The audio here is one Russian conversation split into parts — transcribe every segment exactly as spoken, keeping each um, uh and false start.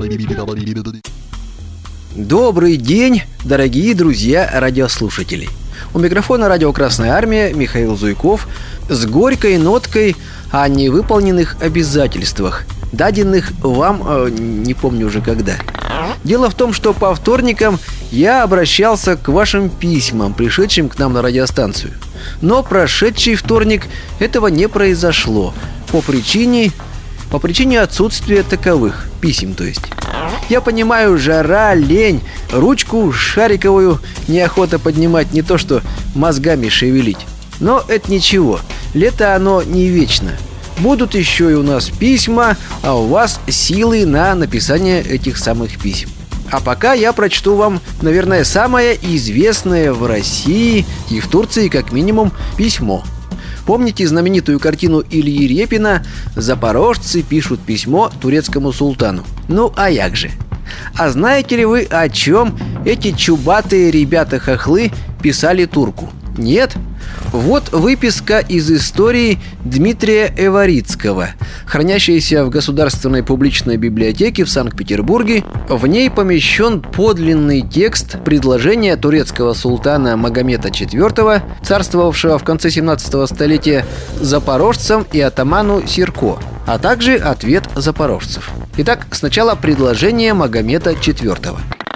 Добрый день, дорогие друзья-радиослушатели. У микрофона радио «Красная армия» Михаил Зуйков с горькой ноткой о невыполненных обязательствах, даденных вам, э, не помню уже когда. Дело в том, что по вторникам я обращался к вашим письмам, пришедшим к нам на радиостанцию. Но прошедший вторник этого не произошло по причине, по причине отсутствия таковых, писем то есть. Я понимаю, жара, лень, ручку шариковую неохота поднимать, не то что мозгами шевелить. Но это ничего, лето оно не вечно. Будут еще и у нас письма, а у вас силы на написание этих самых писем. А пока я прочту вам, наверное, самое известное в России и в Турции, как минимум, письмо. Помните знаменитую картину Ильи Репина «Запорожцы пишут письмо турецкому султану»? Ну, а як же? А знаете ли вы, о чем эти чубатые ребята-хохлы писали турку? Нет? Вот выписка из истории Дмитрия Эварицкого, хранящаяся в Государственной публичной библиотеке в Санкт-Петербурге. В ней помещен подлинный текст предложения турецкого султана Магомета четвёртого, царствовавшего в конце семнадцатого столетия, запорожцам и атаману Сирко, а также ответ запорожцев. Итак, сначала предложение Магомета четвёртого.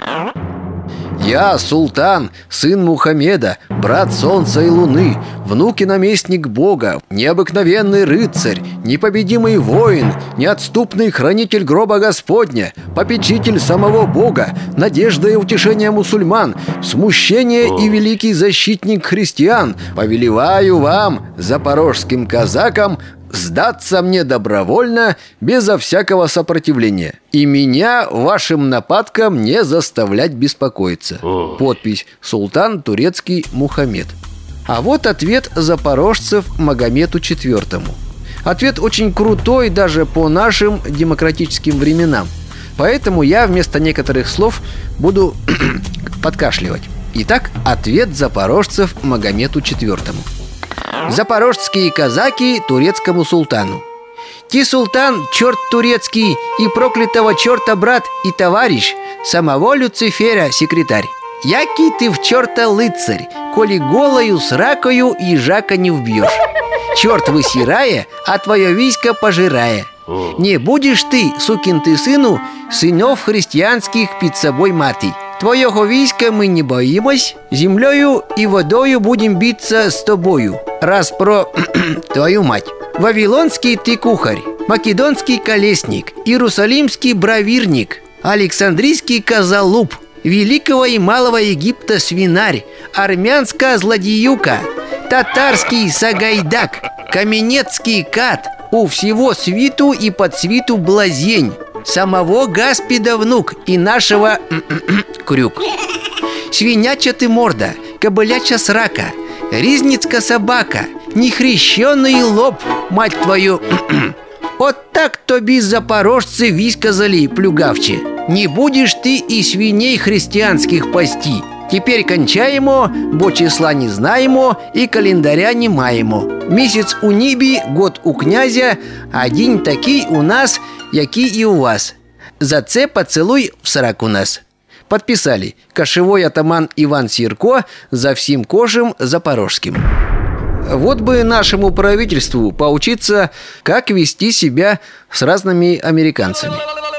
«Я, султан, сын Мухаммеда, брат солнца и луны, внук и наместник Бога, необыкновенный рыцарь, непобедимый воин, неотступный хранитель гроба Господня, попечитель самого Бога, надежда и утешение мусульман, смущение и великий защитник христиан, повелеваю вам, запорожским казакам, сдаться мне добровольно, безо всякого сопротивления, и меня вашим нападкам не заставлять беспокоиться». Подпись: султан турецкий Мухаммед. А вот ответ запорожцев Магомету четвёртому. Ответ очень крутой даже по нашим демократическим временам. Поэтому я вместо некоторых слов буду подкашливать. Итак, ответ запорожцев Магомету четвёртому. Запорожские казаки турецкому султану. Ти султан, черт турецкий, и проклятого черта брат и товарищ, самого Люцифера секретарь. Який ты в черта лыцарь, коли голою с ракою ежака не вбьешь. Черт высирая, а твое військо пожирая. Не будешь ты, сукин ты сыну, сынов христианских під собой мати. Твоего війська мы не боимось, землею и водою будем биться с тобою. Раз про твою мать. Вавилонский ты кухарь, македонский колесник, иерусалимский бравирник, Александрийский козалуб, великого и малого Египта свинарь, армянская злодеюка, татарский сагайдак, каменецкий кат, у всего свиту и под свиту блазень, самого Гаспида внук и нашего крюк. Свиняча ты морда, кобыляча срака, ризницка собака, нехрещеный лоб, мать твою. Вот так тобі запорожцы висказали, плюгавче. Не будешь ты и свиней христианских пасти. Теперь кончаемо, бо числа не знаемо и календаря не маемо. Месяц у небі, год у князя, а день такий у нас, який и у вас. За це поцелуй в сраку нас. Подписали кошевой атаман Иван Сирко за всем кожем запорожским. Вот бы нашему правительству поучиться, как вести себя с разными американцами.